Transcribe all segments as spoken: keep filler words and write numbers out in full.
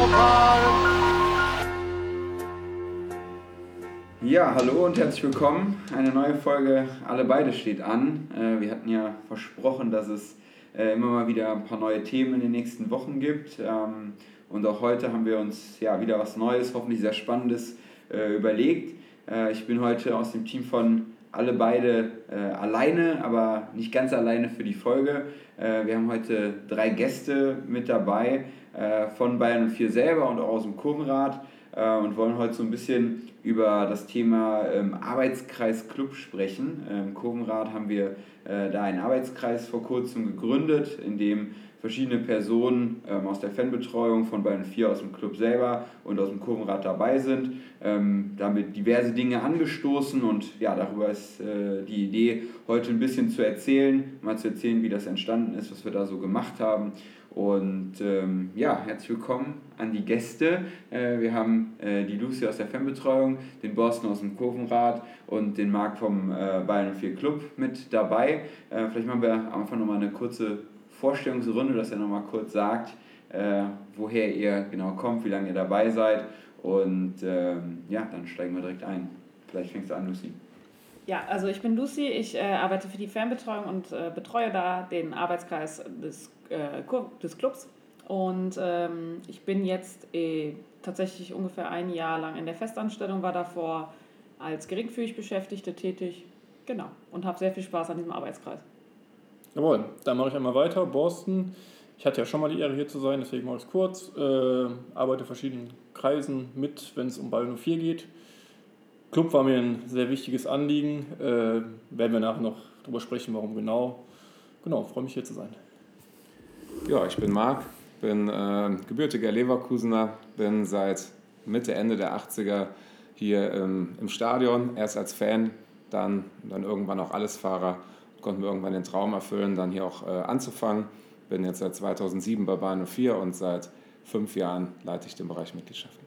Europapokal. Ja, hallo und herzlich willkommen. Eine neue Folge Alle beide steht an. Wir hatten ja versprochen, dass es immer mal wieder ein paar neue Themen in den nächsten Wochen gibt. Und auch heute haben wir uns ja wieder was Neues, hoffentlich sehr Spannendes überlegt. Ich bin heute aus dem Team von Alle beide alleine, aber nicht ganz alleine für die Folge. Wir haben heute drei Gäste mit dabei von Bayern null vier selber und auch aus dem Kurvenrad und wollen heute so ein bisschen über das Thema ähm, Arbeitskreis Club sprechen. Im Kurvenrad haben wir äh, da einen Arbeitskreis vor kurzem gegründet, in dem verschiedene Personen ähm, aus der Fanbetreuung von Bayern null vier, aus dem Club selber und aus dem Kurvenrad dabei sind. Ähm, damit diverse Dinge angestoßen und ja, darüber ist äh, die Idee, heute ein bisschen zu erzählen, mal zu erzählen, wie das entstanden ist, was wir da so gemacht haben. Und ähm, ja, herzlich willkommen an die Gäste. Äh, wir haben äh, die Lucy aus der Fanbetreuung, den Borsten aus dem Kurvenrad und den Marc vom äh, Bayern null vier Club mit dabei. Äh, vielleicht machen wir am Anfang nochmal eine kurze Vorstellungsrunde, dass ihr nochmal kurz sagt, äh, woher ihr genau kommt, wie lange ihr dabei seid. Und ähm, ja, dann steigen wir direkt ein. Vielleicht fängst du an, Lucy. Ja, also ich bin Lucy, ich äh, arbeite für die Fanbetreuung und äh, betreue da den Arbeitskreis des, äh, des Clubs. Und ähm, ich bin jetzt äh, tatsächlich ungefähr ein Jahr lang in der Festanstellung, war davor als geringfügig Beschäftigte tätig. Genau, und habe sehr viel Spaß an diesem Arbeitskreis. Jawohl, dann mache ich einmal weiter. Borsten, ich hatte ja schon mal die Ehre hier zu sein, deswegen mache ich es kurz. Äh, arbeite in verschiedenen Kreisen mit, wenn es um Bayern null vier geht. Club war mir ein sehr wichtiges Anliegen. Äh, werden wir nachher noch darüber sprechen, warum genau. Genau, freue mich hier zu sein. Ja, ich bin Marc, bin äh, gebürtiger Leverkusener, bin seit Mitte, Ende der achtziger hier ähm, im Stadion, erst als Fan, dann, dann irgendwann auch Allesfahrer. Konnten wir irgendwann den Traum erfüllen, dann hier auch äh, anzufangen. Bin jetzt seit zweitausendsieben bei Bayern null vier und seit fünf Jahren leite ich den Bereich Mitgliedschaften.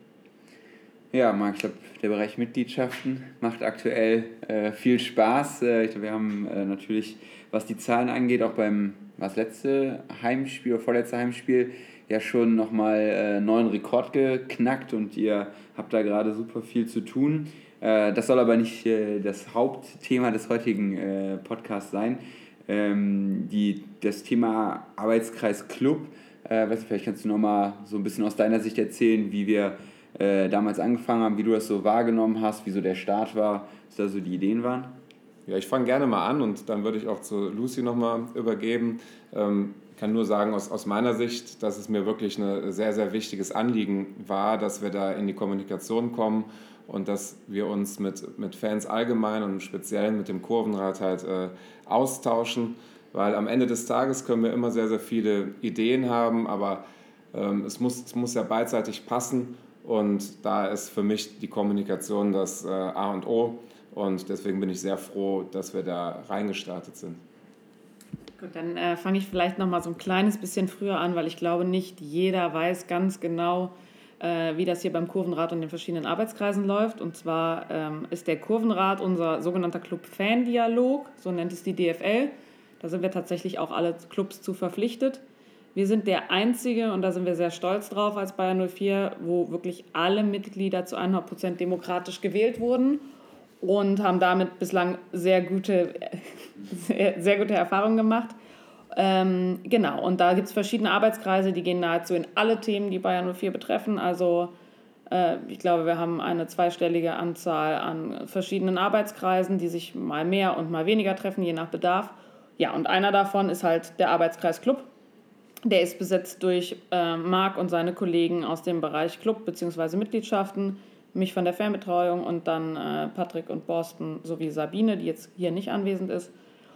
Ja, Marc, ich glaube, der Bereich Mitgliedschaften macht aktuell äh, viel Spaß. Äh, ich glaube, wir haben äh, natürlich, was die Zahlen angeht, auch beim was letzte Heimspiel oder vorletzte Heimspiel ja schon nochmal äh, einen neuen Rekord geknackt und ihr habt da gerade super viel zu tun. Äh, das soll aber nicht äh, das Hauptthema des heutigen äh, Podcasts sein. Ähm, die, das Thema Arbeitskreis Club, äh, weißt du, vielleicht kannst du nochmal so ein bisschen aus deiner Sicht erzählen, wie wir äh, damals angefangen haben, wie du das so wahrgenommen hast, wie so der Start war, was da so die Ideen waren. Ja, ich fange gerne mal an und dann würde ich auch zu Lucy nochmal übergeben. Ähm, ich kann nur sagen, aus, aus meiner Sicht, dass es mir wirklich ein sehr, sehr wichtiges Anliegen war, dass wir da in die Kommunikation kommen und dass wir uns mit, mit Fans allgemein und im Speziellen mit dem Kurvenrad halt äh, austauschen, weil am Ende des Tages können wir immer sehr, sehr viele Ideen haben, aber ähm, es muss, es muss ja beidseitig passen und da ist für mich die Kommunikation das äh, A und O. Und deswegen bin ich sehr froh, dass wir da reingestartet sind. Gut, dann äh, fange ich vielleicht noch mal so ein kleines bisschen früher an, weil ich glaube, nicht jeder weiß ganz genau, äh, wie das hier beim Kurvenrad und den verschiedenen Arbeitskreisen läuft. Und zwar ähm, ist der Kurvenrad unser sogenannter Club-Fan-Dialog, so nennt es die D F L. Da sind wir tatsächlich auch alle Clubs zu verpflichtet. Wir sind der einzige, und da sind wir sehr stolz drauf als Bayern null vier, wo wirklich alle Mitglieder zu hundert Prozent demokratisch gewählt wurden. Und haben damit bislang sehr gute, sehr, sehr gute Erfahrungen gemacht. Ähm, genau, und da gibt es verschiedene Arbeitskreise, die gehen nahezu in alle Themen, die Bayern null vier betreffen. Also äh, ich glaube, wir haben eine zweistellige Anzahl an verschiedenen Arbeitskreisen, die sich mal mehr und mal weniger treffen, je nach Bedarf. Ja, und einer davon ist halt der Arbeitskreis Club. Der ist besetzt durch äh, Marc und seine Kollegen aus dem Bereich Club bzw. Mitgliedschaften, mich von der Fernbetreuung und dann äh, Patrick und Borsten sowie Sabine, die jetzt hier nicht anwesend ist.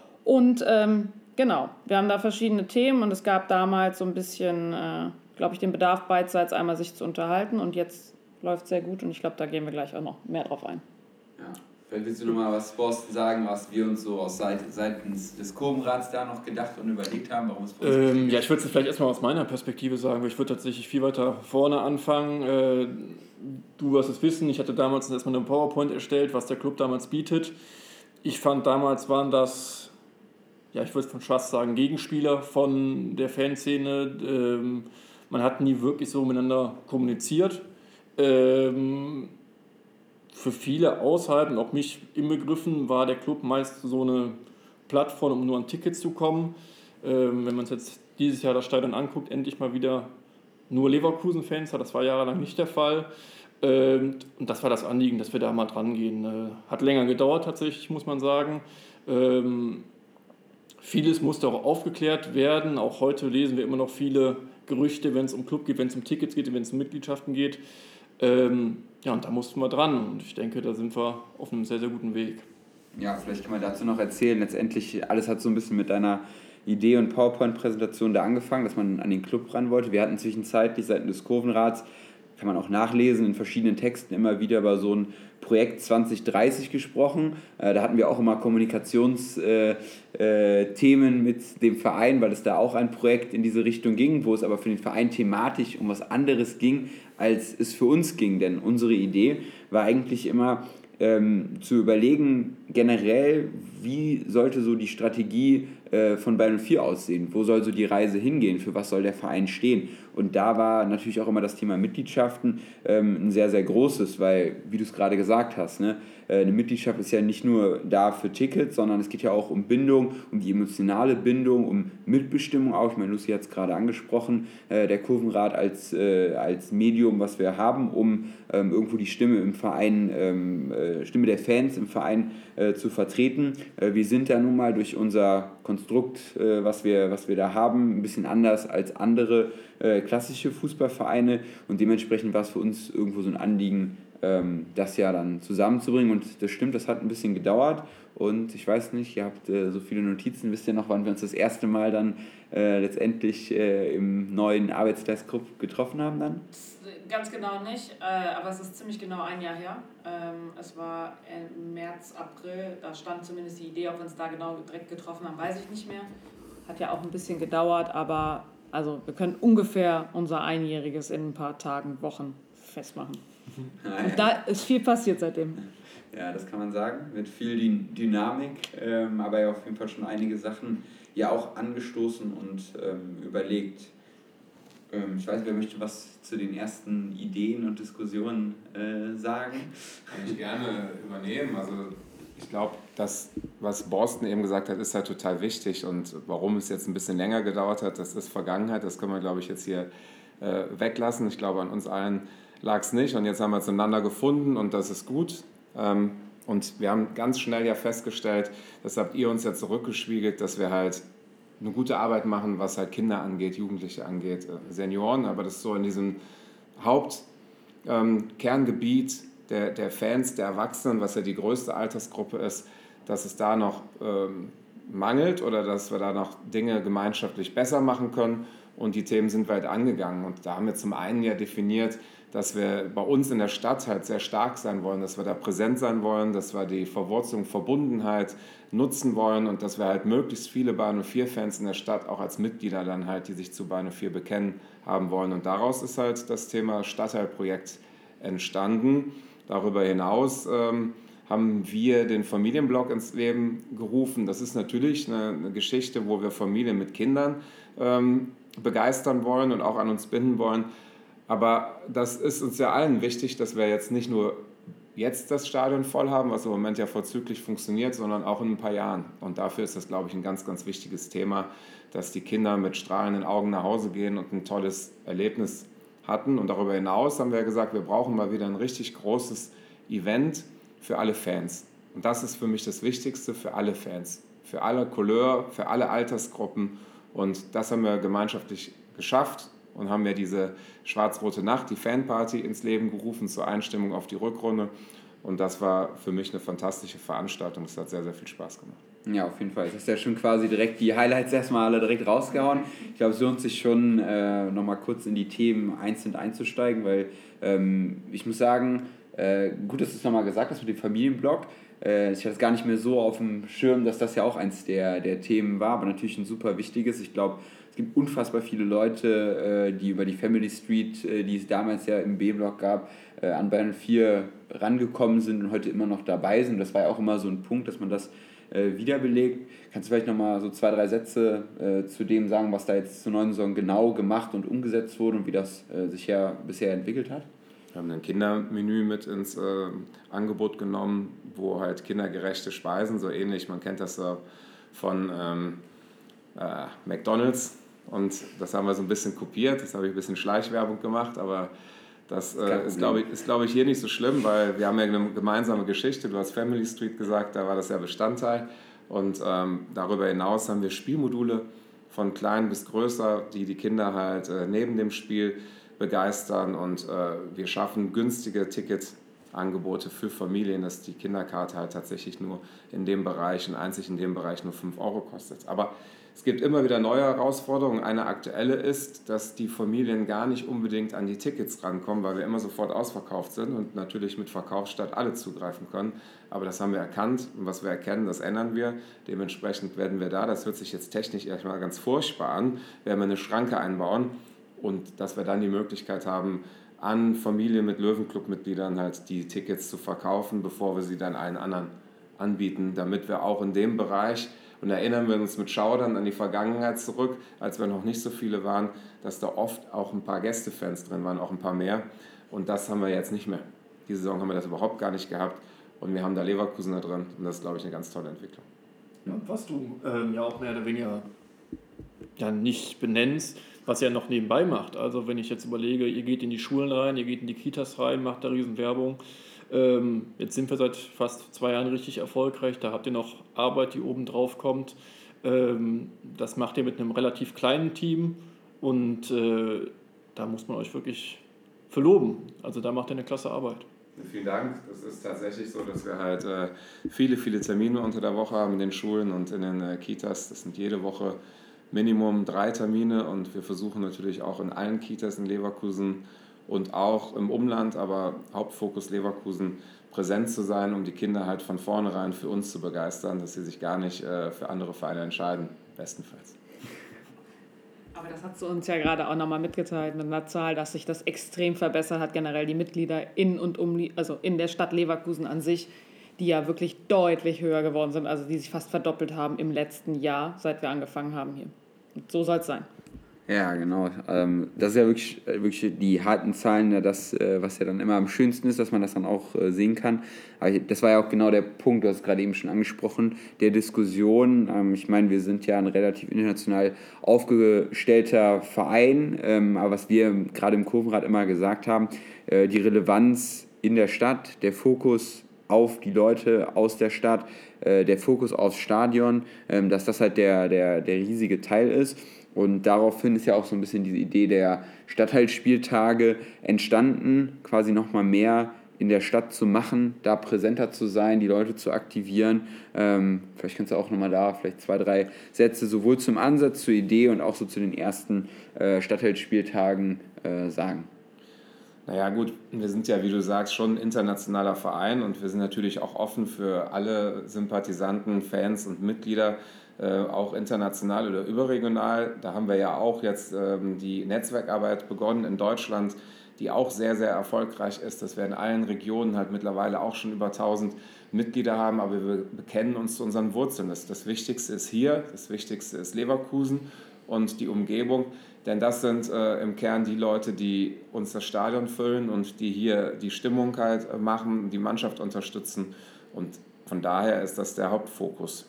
Und ähm, genau, wir haben da verschiedene Themen und es gab damals so ein bisschen, äh, glaube ich, den Bedarf beidseits einmal sich zu unterhalten und jetzt läuft es sehr gut und ich glaube, da gehen wir gleich auch noch mehr drauf ein. Ja. Vielleicht willst du noch mal was, Borsten, sagen, was wir uns so aus Seite, seitens des Kurvenrads da noch gedacht und überlegt haben, warum es für uns ähm, Ja, ich würde es vielleicht erstmal aus meiner Perspektive sagen, weil ich würde tatsächlich viel weiter vorne anfangen. Äh, du wirst es wissen, ich hatte damals erstmal eine PowerPoint erstellt, was der Club damals bietet. Ich fand, damals waren das, ja, ich würde schon fast sagen, Gegenspieler von der Fanszene. Ähm, man hat nie wirklich so miteinander kommuniziert. Ähm, für viele außerhalb und auch mich inbegriffen war der Club meist so eine Plattform, um nur an Tickets zu kommen. Ähm, wenn man uns jetzt dieses Jahr das Stadion anguckt, endlich mal wieder nur Leverkusen-Fans hat, das war jahrelang nicht der Fall. Ähm, und das war das Anliegen, dass wir da mal dran gehen. Äh, hat länger gedauert tatsächlich, muss man sagen. Ähm, vieles musste auch aufgeklärt werden. Auch heute lesen wir immer noch viele Gerüchte, wenn es um Club geht, wenn es um Tickets geht, wenn es um Mitgliedschaften geht. Ähm, ja, und da mussten wir dran. Und ich denke, da sind wir auf einem sehr, sehr guten Weg. Ja, vielleicht kann man dazu noch erzählen. Letztendlich, alles hat so ein bisschen mit deiner Idee und PowerPoint-Präsentation da angefangen, dass man an den Club ran wollte. Wir hatten zwischenzeitlich seitens des Kurvenrats, kann man auch nachlesen, in verschiedenen Texten immer wieder über so ein Projekt zwanzig dreißig gesprochen. Äh, da hatten wir auch immer Kommunikationsthemen äh, äh, mit dem Verein, weil es da auch ein Projekt in diese Richtung ging, wo es aber für den Verein thematisch um was anderes ging, als es für uns ging. Denn unsere Idee war eigentlich immer, ähm, zu überlegen, generell, wie sollte so die Strategie äh, von Bayern null vier aussehen? Wo soll so die Reise hingehen? Für was soll der Verein stehen? Und da war natürlich auch immer das Thema Mitgliedschaften ähm, ein sehr, sehr großes, weil, wie du es gerade gesagt hast, ne, äh, eine Mitgliedschaft ist ja nicht nur da für Tickets, sondern es geht ja auch um Bindung, um die emotionale Bindung, um Mitbestimmung auch. Ich meine, Lucy hat es gerade angesprochen, äh, der Kurvenrat als, äh, als Medium, was wir haben, um ähm, irgendwo die Stimme im Verein, ähm, äh, Stimme der Fans im Verein äh, zu vertreten. Äh, wir sind da nun mal durch unser Konstrukt, äh, was wir, was wir da haben, ein bisschen anders als andere äh, klassische Fußballvereine und dementsprechend war es für uns irgendwo so ein Anliegen, ähm, das ja dann zusammenzubringen und das stimmt, das hat ein bisschen gedauert und ich weiß nicht, ihr habt äh, so viele Notizen, wisst ihr noch, wann wir uns das erste Mal dann äh, letztendlich äh, im neuen Arbeitskreisgrupp getroffen haben dann? Ganz genau nicht, äh, aber es ist ziemlich genau ein Jahr her. Ähm, es war im März, April, da stand zumindest die Idee, ob wir uns da genau direkt getroffen haben, weiß ich nicht mehr. Hat ja auch ein bisschen gedauert, aber also wir können ungefähr unser Einjähriges in ein paar Tagen, Wochen festmachen. Und da ist viel passiert seitdem. Ja, das kann man sagen, mit viel Dynamik, ähm, aber ja auf jeden Fall schon einige Sachen ja auch angestoßen und ähm, überlegt. Ähm, ich weiß nicht, wer möchte was zu den ersten Ideen und Diskussionen äh, sagen? Kann ich gerne übernehmen. Also ich glaube, das, was Borsten eben gesagt hat, ist halt total wichtig und warum es jetzt ein bisschen länger gedauert hat, das ist Vergangenheit, das können wir, glaube ich, jetzt hier äh, weglassen. Ich glaube, an uns allen lag es nicht und jetzt haben wir zueinander gefunden und das ist gut. Ähm, und wir haben ganz schnell ja festgestellt, das habt ihr uns ja zurückgespiegelt, dass wir halt eine gute Arbeit machen, was halt Kinder angeht, Jugendliche angeht, äh, Senioren, aber das ist so in diesem Hauptkerngebiet ähm, der, der Fans, der Erwachsenen, was ja die größte Altersgruppe ist, dass es da noch ähm, mangelt oder dass wir da noch Dinge gemeinschaftlich besser machen können und die Themen sind weit angegangen und da haben wir zum einen ja definiert, dass wir bei uns in der Stadt halt sehr stark sein wollen, dass wir da präsent sein wollen, dass wir die Verwurzelung, Verbundenheit nutzen wollen und dass wir halt möglichst viele Bayern null vier Fans in der Stadt auch als Mitglieder dann halt, die sich zu Bayern null vier bekennen, haben wollen. Und daraus ist halt das Thema Stadtteilprojekt entstanden. Darüber hinaus ähm, haben wir den Familienblog ins Leben gerufen. Das ist natürlich eine, eine Geschichte, wo wir Familien mit Kindern ähm, begeistern wollen und auch an uns binden wollen. Aber das ist uns ja allen wichtig, dass wir jetzt nicht nur jetzt das Stadion voll haben, was im Moment ja vorzüglich funktioniert, sondern auch in ein paar Jahren. Und dafür ist das, glaube ich, ein ganz, ganz wichtiges Thema, dass die Kinder mit strahlenden Augen nach Hause gehen und ein tolles Erlebnis hatten. Und darüber hinaus haben wir gesagt, wir brauchen mal wieder ein richtig großes Event für alle Fans. Und das ist für mich das Wichtigste für alle Fans, für alle Couleur, für alle Altersgruppen. Und das haben wir gemeinschaftlich geschafft. Und haben wir diese schwarz-rote Nacht, die Fanparty ins Leben gerufen zur Einstimmung auf die Rückrunde. Und das war für mich eine fantastische Veranstaltung. Es hat sehr, sehr viel Spaß gemacht. Ja, auf jeden Fall. Du hast ja schon quasi direkt die Highlights erstmal alle direkt rausgehauen. Ich glaube, es lohnt sich schon, äh, nochmal kurz in die Themen einzeln einzusteigen, weil ähm, ich muss sagen, äh, gut, dass du es nochmal gesagt hast mit dem Familienblog. Äh, ich hatte es gar nicht mehr so auf dem Schirm, dass das ja auch eins der, der Themen war, aber natürlich ein super wichtiges. Ich glaube, es gibt unfassbar viele Leute, die über die Family Street, die es damals ja im B-Block gab, an Bayern null vier rangekommen sind und heute immer noch dabei sind. Das war ja auch immer so ein Punkt, dass man das äh, wiederbelegt. Kannst du vielleicht nochmal so zwei, drei Sätze äh, zu dem sagen, was da jetzt zur neuen Saison genau gemacht und umgesetzt wurde und wie das äh, sich ja bisher entwickelt hat? Wir haben ein Kindermenü mit ins äh, Angebot genommen, wo halt kindergerechte Speisen, so ähnlich, man kennt das so von ähm, äh, McDonald's, und das haben wir so ein bisschen kopiert, das habe ich ein bisschen Schleichwerbung gemacht, aber das äh, ist, glaube ich, ist, glaube ich, hier nicht so schlimm, weil wir haben ja eine gemeinsame Geschichte, du hast Family Street gesagt, da war das ja Bestandteil, und ähm, darüber hinaus haben wir Spielmodule von klein bis größer, die die Kinder halt äh, neben dem Spiel begeistern, und äh, wir schaffen günstige Ticketangebote für Familien, dass die Kinderkarte halt tatsächlich nur in dem Bereich und einzig in dem Bereich nur fünf Euro kostet. Aber es gibt immer wieder neue Herausforderungen. Eine aktuelle ist, dass die Familien gar nicht unbedingt an die Tickets rankommen, weil wir immer sofort ausverkauft sind und natürlich mit Verkaufsstart alle zugreifen können. Aber das haben wir erkannt, und was wir erkennen, das ändern wir. Dementsprechend werden wir da, das hört sich jetzt technisch erstmal ganz furchtbar an, werden wir eine Schranke einbauen, und dass wir dann die Möglichkeit haben, an Familien mit Löwenclub-Mitgliedern halt die Tickets zu verkaufen, bevor wir sie dann allen anderen anbieten, damit wir auch in dem Bereich, und erinnern wir uns mit Schaudern an die Vergangenheit zurück, als wir noch nicht so viele waren, dass da oft auch ein paar Gästefans drin waren, auch ein paar mehr, und das haben wir jetzt nicht mehr. Diese Saison haben wir das überhaupt gar nicht gehabt, und wir haben da Leverkusener drin, und das ist, glaube ich, eine ganz tolle Entwicklung. Ja, was du ähm, ja auch mehr oder weniger ja, nicht benennst, was ihr noch nebenbei macht. Also wenn ich jetzt überlege, ihr geht in die Schulen rein, ihr geht in die Kitas rein, macht da riesen Werbung. Ähm, jetzt sind wir seit fast zwei Jahren richtig erfolgreich, da habt ihr noch Arbeit, die oben drauf kommt. Ähm, das macht ihr mit einem relativ kleinen Team, und äh, da muss man euch wirklich verloben. Also da macht ihr eine klasse Arbeit. Vielen Dank. Es ist tatsächlich so, dass wir halt äh, viele, viele Termine unter der Woche haben in den Schulen und in den äh, Kitas. Das sind jede Woche Minimum drei Termine, und wir versuchen natürlich auch in allen Kitas in Leverkusen und auch im Umland, aber Hauptfokus Leverkusen, präsent zu sein, um die Kinder halt von vornherein für uns zu begeistern, dass sie sich gar nicht äh, für andere Vereine entscheiden, bestenfalls. Aber das hast du uns ja gerade auch nochmal mitgeteilt mit einer Zahl, dass sich das extrem verbessert hat, generell die Mitglieder in und um, also in der Stadt Leverkusen an sich, die ja wirklich deutlich höher geworden sind, also die sich fast verdoppelt haben im letzten Jahr, seit wir angefangen haben hier. Und so soll es sein. Ja, genau. Ähm, das ist ja wirklich, wirklich die harten Zahlen, ja, das, äh, was ja dann immer am schönsten ist, dass man das dann auch äh, sehen kann. Aber ich, das war ja auch genau der Punkt, du hast es gerade eben schon angesprochen, der Diskussion. Ähm, ich meine, wir sind ja ein relativ international aufgestellter Verein, ähm, aber was wir gerade im Kurvenrad immer gesagt haben, äh, die Relevanz in der Stadt, der Fokus auf die Leute aus der Stadt, äh, der Fokus aufs Stadion, ähm, dass das halt der, der, der riesige Teil ist. Und daraufhin ist ja auch so ein bisschen diese Idee der Stadtteilspieltage entstanden, quasi nochmal mehr in der Stadt zu machen, da präsenter zu sein, die Leute zu aktivieren. Ähm, vielleicht kannst du auch nochmal da vielleicht zwei, drei Sätze sowohl zum Ansatz, zur Idee und auch so zu den ersten äh, Stadtteilspieltagen äh, sagen. Naja gut, wir sind ja, wie du sagst, schon ein internationaler Verein, und wir sind natürlich auch offen für alle Sympathisanten, Fans und Mitglieder, äh, auch international oder überregional. Da haben wir ja auch jetzt ähm, die Netzwerkarbeit begonnen in Deutschland, die auch sehr, sehr erfolgreich ist, dass wir in allen Regionen halt mittlerweile auch schon über tausend Mitglieder haben, aber wir bekennen uns zu unseren Wurzeln. Das, das Wichtigste ist hier, das Wichtigste ist Leverkusen und die Umgebung. Denn das sind äh, im Kern die Leute, die uns das Stadion füllen und die hier die Stimmung halt machen, die Mannschaft unterstützen. Und von daher ist das der Hauptfokus.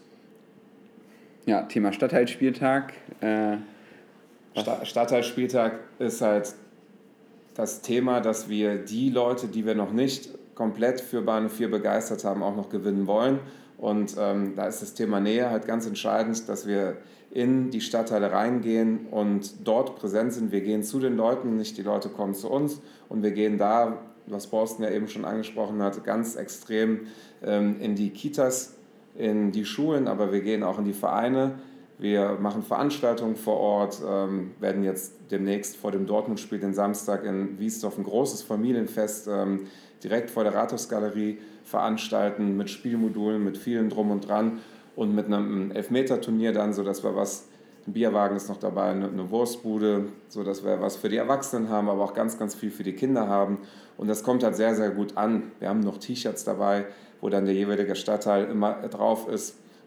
Ja, Thema Stadtteilspieltag. Äh, Sta- Stadtteilspieltag ist halt das Thema, dass wir die Leute, die wir noch nicht komplett für Bahn vier begeistert haben, auch noch gewinnen wollen. Und ähm, da ist das Thema Nähe halt ganz entscheidend, dass wir in die Stadtteile reingehen und dort präsent sind. Wir gehen zu den Leuten, nicht die Leute kommen zu uns. Und wir gehen da, was Borsten ja eben schon angesprochen hat, ganz extrem ähm, in die Kitas, in die Schulen, aber wir gehen auch in die Vereine. Wir machen Veranstaltungen vor Ort, ähm, werden jetzt demnächst vor dem Dortmund-Spiel den Samstag in Wiesdorf ein großes Familienfest ähm, direkt vor der Rathausgalerie veranstalten mit Spielmodulen, mit vielen drum und dran und mit einem Elfmeterturnier dann, sodass wir was, ein Bierwagen ist noch dabei, eine, eine Wurstbude, sodass wir was für die Erwachsenen haben, aber auch ganz, ganz viel für die Kinder haben. Und das kommt halt sehr, sehr gut an. Wir haben noch T-Shirts dabei, wo dann der jeweilige Stadtteil immer drauf ist.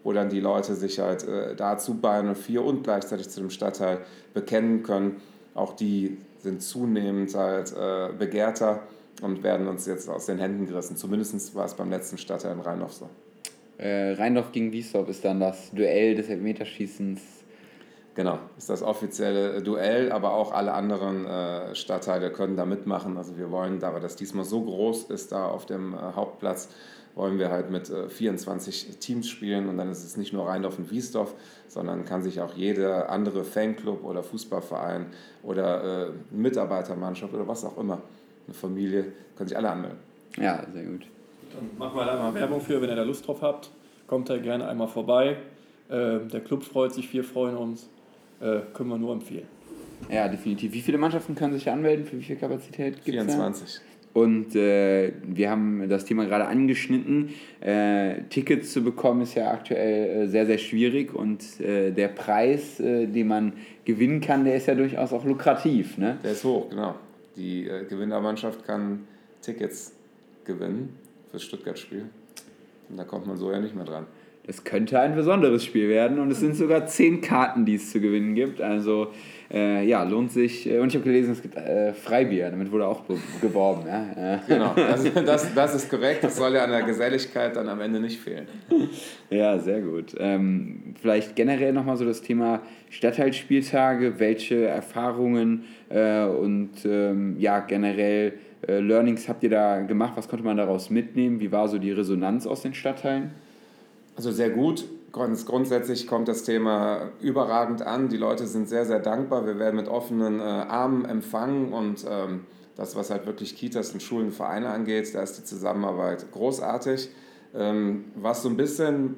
wo dann die Leute sich halt äh, dazu Bayern null vier und gleichzeitig zu dem Stadtteil bekennen können. Auch die sind zunehmend halt äh, begehrter und werden uns jetzt aus den Händen gerissen. Zumindest war es beim letzten Stadtteil in Rheindorf so. Äh, Rheindorf gegen Wiesdorf ist dann das Duell des Elfmeterschießens. Genau, ist das offizielle Duell, aber auch alle anderen äh, Stadtteile können da mitmachen. Also wir wollen, da das diesmal so groß ist, da auf dem äh, Hauptplatz, wollen wir halt mit äh, vierundzwanzig Teams spielen und dann ist es nicht nur Rheindorf und Wiesdorf, sondern kann sich auch jeder andere Fanclub oder Fußballverein oder äh, Mitarbeitermannschaft oder was auch immer, eine Familie, können sich alle anmelden. Ja, sehr gut. Dann machen wir da mal Werbung für, wenn ihr da Lust drauf habt. Kommt da gerne einmal vorbei. Äh, der Club freut sich, wir freuen uns. Äh, können wir nur empfehlen. Ja, definitiv. Wie viele Mannschaften können sich anmelden? Für wie viel Kapazität gibt es? vierundzwanzig. Und äh, wir haben das Thema gerade angeschnitten. Äh, Tickets zu bekommen ist ja aktuell äh, sehr, sehr schwierig und äh, der Preis, äh, den man gewinnen kann, der ist ja durchaus auch lukrativ. Ne? Der ist hoch, genau. Die äh, Gewinnermannschaft kann Tickets gewinnen fürs Stuttgart-Spiel. Und da kommt man so ja nicht mehr dran. Es könnte ein besonderes Spiel werden und es sind sogar zehn Karten, die es zu gewinnen gibt. Also äh, ja, lohnt sich. Und ich habe gelesen, es gibt äh, Freibier, damit wurde auch be- geworben. Ja? Genau, das, das, das ist korrekt. Das soll ja an der Geselligkeit dann am Ende nicht fehlen. Ja, sehr gut. Ähm, vielleicht generell nochmal so das Thema Stadtteilspieltage. Welche Erfahrungen äh, und ähm, ja, generell äh, Learnings habt ihr da gemacht? Was konnte man daraus mitnehmen? Wie war so die Resonanz aus den Stadtteilen? Also sehr gut. Ganz grundsätzlich kommt das Thema überragend an. Die Leute sind sehr, sehr dankbar. Wir werden mit offenen äh, Armen empfangen und ähm, das, was halt wirklich Kitas und Schulen und Vereine angeht, da ist die Zusammenarbeit großartig. Ähm, was so ein bisschen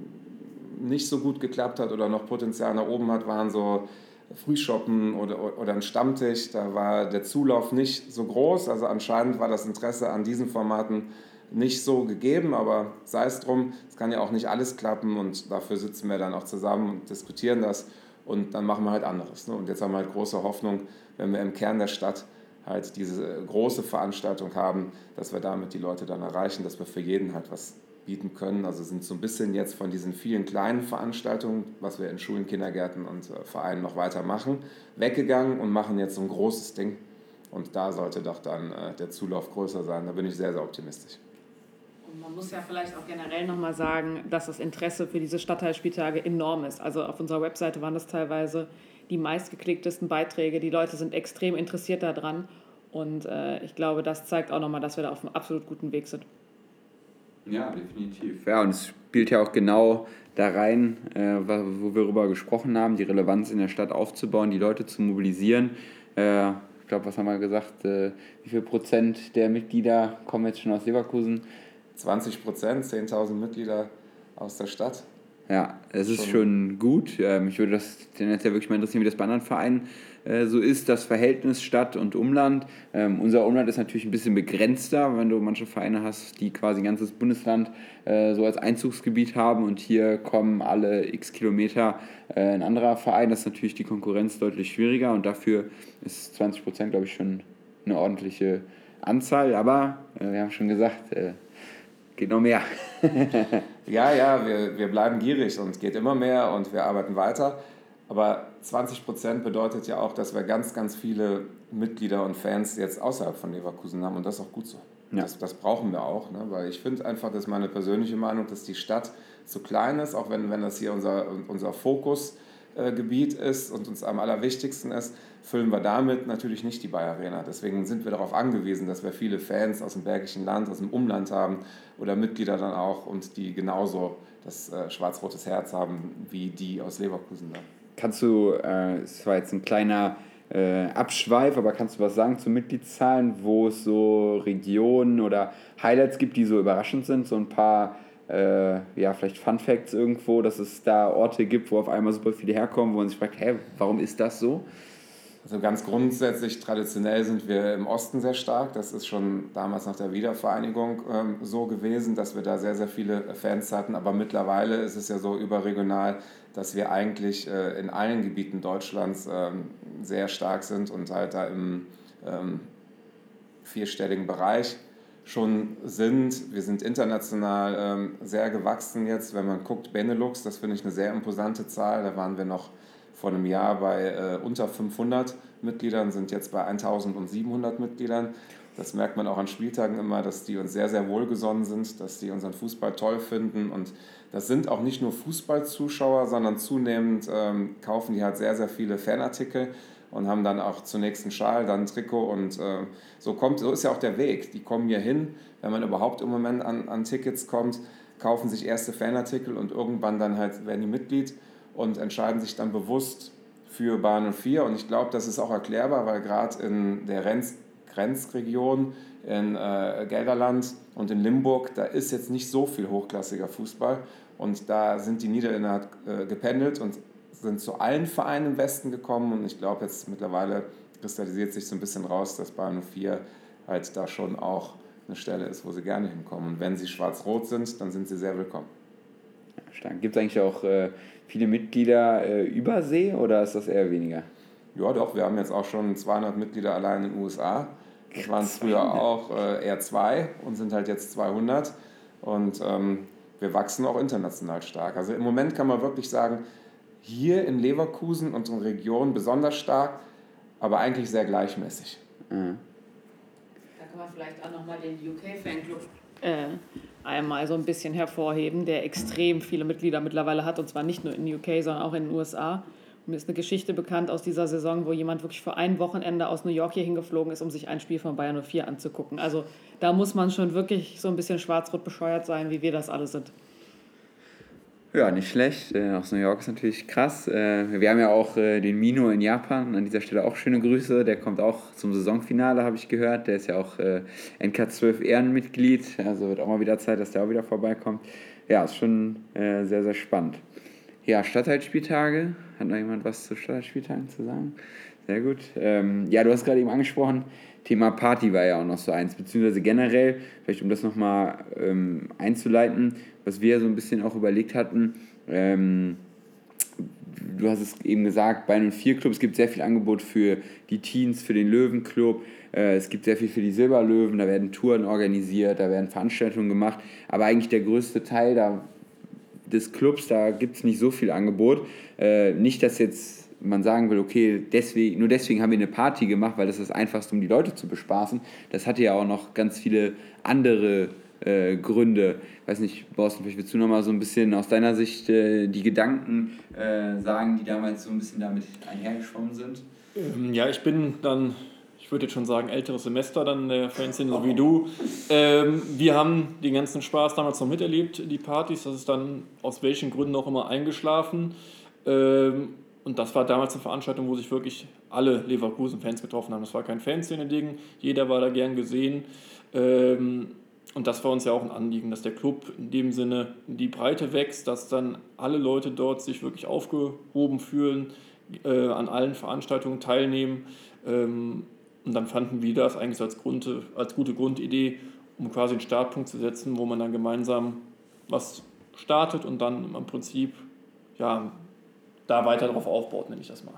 nicht so gut geklappt hat oder noch Potenzial nach oben hat, waren so Frühshoppen oder, oder ein Stammtisch. Da war der Zulauf nicht so groß. Also anscheinend war das Interesse an diesen Formaten nicht so gegeben, aber sei es drum, es kann ja auch nicht alles klappen und dafür sitzen wir dann auch zusammen und diskutieren das und dann machen wir halt anderes. Ne? Und jetzt haben wir halt große Hoffnung, wenn wir im Kern der Stadt halt diese große Veranstaltung haben, dass wir damit die Leute dann erreichen, dass wir für jeden halt was bieten können. Also sind so ein bisschen jetzt von diesen vielen kleinen Veranstaltungen, was wir in Schulen, Kindergärten und äh, Vereinen noch weiter machen, weggegangen und machen jetzt so ein großes Ding. Und da sollte doch dann äh, der Zulauf größer sein. Da bin ich sehr, sehr optimistisch. Und man muss ja vielleicht auch generell nochmal sagen, dass das Interesse für diese Stadtteilspieltage enorm ist. Also auf unserer Webseite waren das teilweise die meistgeklicktesten Beiträge. Die Leute sind extrem interessiert daran. Und äh, ich glaube, das zeigt auch nochmal, dass wir da auf einem absolut guten Weg sind. Ja, definitiv. Ja, und es spielt ja auch genau da rein, äh, wo wir darüber gesprochen haben, die Relevanz in der Stadt aufzubauen, die Leute zu mobilisieren. Äh, ich glaube, was haben wir gesagt, äh, wie viel Prozent der Mitglieder kommen jetzt schon aus Leverkusen? zwanzig Prozent, zehntausend Mitglieder aus der Stadt. Ja, es ist schon, schon gut. Mich würde das tendenziell wirklich mal interessieren, wie das bei anderen Vereinen äh, so ist, das Verhältnis Stadt und Umland. Ähm, unser Umland ist natürlich ein bisschen begrenzter, wenn du manche Vereine hast, die quasi ein ganzes Bundesland äh, so als Einzugsgebiet haben und hier kommen alle x Kilometer äh, ein anderer Verein. Das ist natürlich die Konkurrenz deutlich schwieriger und dafür ist zwanzig Prozent, glaube ich, schon eine ordentliche Anzahl. Aber äh, wir haben schon gesagt, äh, geht noch mehr. ja, ja, wir, wir bleiben gierig und es geht immer mehr und wir arbeiten weiter. Aber zwanzig Prozent bedeutet ja auch, dass wir ganz, ganz viele Mitglieder und Fans jetzt außerhalb von Leverkusen haben und das ist auch gut so. Ja. Das, das brauchen wir auch, ne? Weil ich finde einfach, das ist meine persönliche Meinung, dass die Stadt zu klein ist, auch wenn, wenn das hier unser, unser Fokusgebiet ist und uns am allerwichtigsten ist, füllen wir damit natürlich nicht die Bayer Arena. Deswegen sind wir darauf angewiesen, dass wir viele Fans aus dem Bergischen Land, aus dem Umland haben oder Mitglieder dann auch und die genauso das äh, schwarz-rotes Herz haben wie die aus Leverkusen dann. Kannst du, äh, es war jetzt ein kleiner äh, Abschweif, aber kannst du was sagen zu Mitgliedszahlen, wo es so Regionen oder Highlights gibt, die so überraschend sind, so ein paar äh, ja, vielleicht Fun Facts irgendwo, dass es da Orte gibt, wo auf einmal super viele herkommen, wo man sich fragt, hä, warum ist das so? Also ganz grundsätzlich, traditionell sind wir im Osten sehr stark. Das ist schon damals nach der Wiedervereinigung ähm, so gewesen, dass wir da sehr, sehr viele Fans hatten. Aber mittlerweile ist es ja so überregional, dass wir eigentlich äh, in allen Gebieten Deutschlands ähm, sehr stark sind und halt da im ähm, vierstelligen Bereich schon sind. Wir sind international ähm, sehr gewachsen jetzt. Wenn man guckt, Benelux, das finde ich eine sehr imposante Zahl. Da waren wir noch vor einem Jahr bei äh, unter fünfhundert Mitgliedern, sind jetzt bei eintausendsiebenhundert Mitgliedern. Das merkt man auch an Spieltagen immer, dass die uns sehr, sehr wohlgesonnen sind, dass die unseren Fußball toll finden. Und das sind auch nicht nur Fußballzuschauer, sondern zunehmend ähm, kaufen die halt sehr, sehr viele Fanartikel und haben dann auch zunächst einen Schal, dann ein Trikot. Und äh, so, kommt, so ist ja auch der Weg. Die kommen hier hin, wenn man überhaupt im Moment an, an Tickets kommt, kaufen sich erste Fanartikel und irgendwann dann halt werden die Mitglied und entscheiden sich dann bewusst für Bayer null vier. Und ich glaube, das ist auch erklärbar, weil gerade in der Renz Grenzregion in äh, Gelderland und in Limburg, da ist jetzt nicht so viel hochklassiger Fußball und da sind die Niederländer äh, gependelt und sind zu allen Vereinen im Westen gekommen und ich glaube jetzt mittlerweile kristallisiert sich so ein bisschen raus, dass Bayer null vier halt da schon auch eine Stelle ist, wo sie gerne hinkommen und wenn sie schwarz-rot sind, dann sind sie sehr willkommen. Stark. Gibt es eigentlich auch äh, viele Mitglieder äh, über See oder ist das eher weniger? Ja doch, wir haben jetzt auch schon zweihundert Mitglieder allein in den U S A. Das waren früher auch äh, eher zwei und sind halt jetzt zweihundert. Und ähm, wir wachsen auch international stark. Also im Moment kann man wirklich sagen, hier in Leverkusen, unsere Region, besonders stark, aber eigentlich sehr gleichmäßig. Mhm. Da kann man vielleicht auch nochmal den U K-Fanclub äh, einmal so ein bisschen hervorheben, der extrem viele Mitglieder mittlerweile hat. Und zwar nicht nur in U K, sondern auch in den U S A. Mir ist eine Geschichte bekannt aus dieser Saison, wo jemand wirklich für ein Wochenende aus New York hier hingeflogen ist, um sich ein Spiel von Bayer null vier anzugucken. Also da muss man schon wirklich so ein bisschen schwarz-rot bescheuert sein, wie wir das alle sind. Ja, nicht schlecht. Äh, aus New York ist natürlich krass. Äh, wir haben ja auch äh, den Mino in Japan. An dieser Stelle auch schöne Grüße. Der kommt auch zum Saisonfinale, habe ich gehört. Der ist ja auch äh, N K zwölf Ehrenmitglied. Also wird auch mal wieder Zeit, dass der auch wieder vorbeikommt. Ja, ist schon äh, sehr, sehr spannend. Ja, Stadtteilspieltage. Hat noch jemand was zu Stadtteilspieltagen zu sagen? Sehr gut. Ähm, ja, du hast gerade eben angesprochen, Thema Party war ja auch noch so eins, beziehungsweise generell, vielleicht um das nochmal ähm, einzuleiten, was wir so ein bisschen auch überlegt hatten, ähm, du hast es eben gesagt, bei null vier Club, es gibt sehr viel Angebot für die Teens, für den Löwenclub, äh, es gibt sehr viel für die Silberlöwen, da werden Touren organisiert, da werden Veranstaltungen gemacht, aber eigentlich der größte Teil da des Clubs, da gibt es nicht so viel Angebot. Äh, nicht, dass jetzt man sagen will, okay, deswegen, nur deswegen haben wir eine Party gemacht, weil das ist das Einfachste, um die Leute zu bespaßen. Das hatte ja auch noch ganz viele andere äh, Gründe. Ich weiß nicht, Borsten, vielleicht willst du noch mal so ein bisschen aus deiner Sicht äh, die Gedanken äh, sagen, die damals so ein bisschen damit einhergeschwommen sind? Ähm, ja, ich bin dann... Ich würde jetzt schon sagen, älteres Semester dann der Fanszene, so wie du. Ähm, wir haben den ganzen Spaß damals noch miterlebt, die Partys. Das ist dann aus welchen Gründen auch immer eingeschlafen. Ähm, und das war damals eine Veranstaltung, wo sich wirklich alle Leverkusen-Fans getroffen haben. Das war kein Fanszene-Ding, jeder war da gern gesehen. Ähm, und das war uns ja auch ein Anliegen, dass der Club in dem Sinne in die Breite wächst, dass dann alle Leute dort sich wirklich aufgehoben fühlen, äh, an allen Veranstaltungen teilnehmen. Ähm, Und dann fanden wir das eigentlich als, Grund, als gute Grundidee, um quasi einen Startpunkt zu setzen, wo man dann gemeinsam was startet und dann im Prinzip ja, da weiter drauf aufbaut, nenne ich das mal.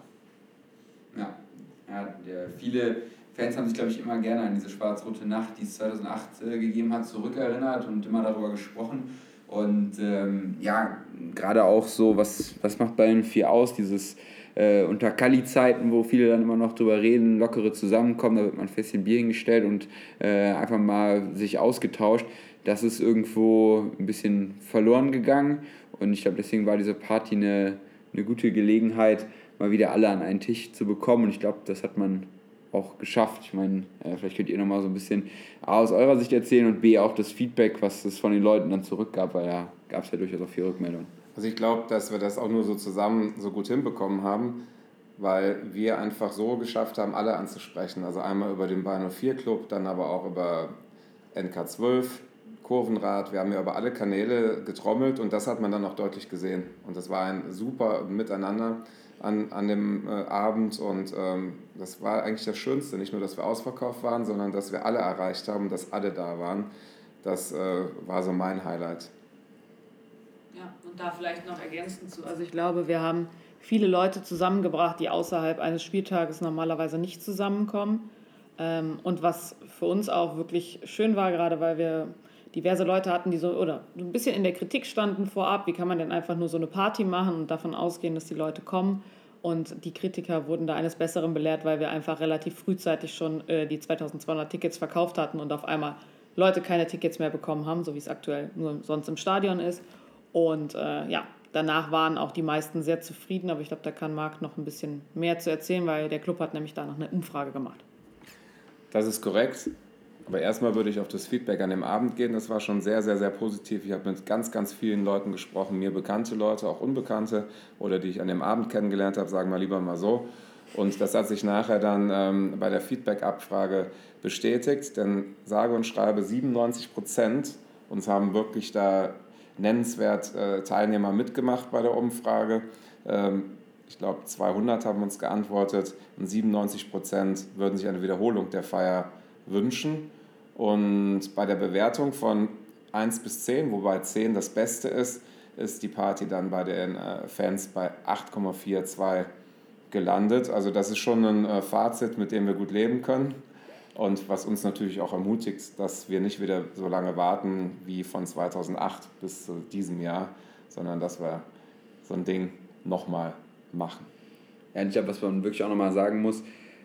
Ja, ja der, viele Fans haben sich, glaube ich, immer gerne an diese schwarz-rote Nacht, die es zweitausendacht äh, gegeben hat, zurückerinnert und immer darüber gesprochen. Und ähm, ja, gerade auch so, was, was macht Bayer null vier aus, dieses Äh, unter Kali-Zeiten, wo viele dann immer noch drüber reden, lockere Zusammenkommen, da wird man ein Fässchen Bier hingestellt und äh, einfach mal sich ausgetauscht. Das ist irgendwo ein bisschen verloren gegangen und ich glaube, deswegen war diese Party eine, eine gute Gelegenheit, mal wieder alle an einen Tisch zu bekommen und ich glaube, das hat man auch geschafft. Ich meine, äh, vielleicht könnt ihr nochmal so ein bisschen A, aus eurer Sicht erzählen und B, auch das Feedback, was es von den Leuten dann zurückgab, weil da gab es ja durchaus auch viel Rückmeldung. Also ich glaube, dass wir das auch nur so zusammen so gut hinbekommen haben, weil wir einfach so geschafft haben, alle anzusprechen. Also einmal über den Bayer null vier Club, dann aber auch über N K zwölf, Kurvenrad. Wir haben ja über alle Kanäle getrommelt und das hat man dann auch deutlich gesehen. Und das war ein super Miteinander an, an dem äh, Abend und ähm, das war eigentlich das Schönste. Nicht nur, dass wir ausverkauft waren, sondern dass wir alle erreicht haben, dass alle da waren. Das äh, war so mein Highlight. Ja, und da vielleicht noch ergänzend zu, also ich glaube, wir haben viele Leute zusammengebracht, die außerhalb eines Spieltages normalerweise nicht zusammenkommen. Ähm, und was für uns auch wirklich schön war, gerade weil wir diverse Leute hatten, die so oder ein bisschen in der Kritik standen vorab, wie kann man denn einfach nur so eine Party machen und davon ausgehen, dass die Leute kommen. Und die Kritiker wurden da eines Besseren belehrt, weil wir einfach relativ frühzeitig schon äh, die zweitausendzweihundert Tickets verkauft hatten und auf einmal Leute keine Tickets mehr bekommen haben, so wie es aktuell nur sonst im Stadion ist. Und äh, ja, danach waren auch die meisten sehr zufrieden, aber ich glaube, da kann Marc noch ein bisschen mehr zu erzählen, weil der Club hat nämlich da noch eine Umfrage gemacht. Das ist korrekt. Aber erstmal würde ich auf das Feedback an dem Abend gehen. Das war schon sehr, sehr, sehr positiv. Ich habe mit ganz, ganz vielen Leuten gesprochen, mir bekannte Leute, auch Unbekannte oder die ich an dem Abend kennengelernt habe, sagen wir lieber mal so. Und das hat sich nachher dann ähm, bei der Feedback-Abfrage bestätigt, denn sage und schreibe siebenundneunzig Prozent uns haben wirklich da nennenswert äh, Teilnehmer mitgemacht bei der Umfrage. Ähm, ich glaube, zweihundert haben uns geantwortet und siebenundneunzig Prozent würden sich eine Wiederholung der Feier wünschen. Und bei der Bewertung von eins bis zehn, wobei zehn das Beste ist, ist die Party dann bei den äh, Fans bei acht Komma zweiundvierzig gelandet. Also das ist schon ein äh, Fazit, mit dem wir gut leben können und was uns natürlich auch ermutigt, dass wir nicht wieder so lange warten wie von zweitausendacht bis zu diesem Jahr, sondern dass wir so ein Ding nochmal machen. Ja, ich glaube, was man wirklich auch nochmal sagen muss,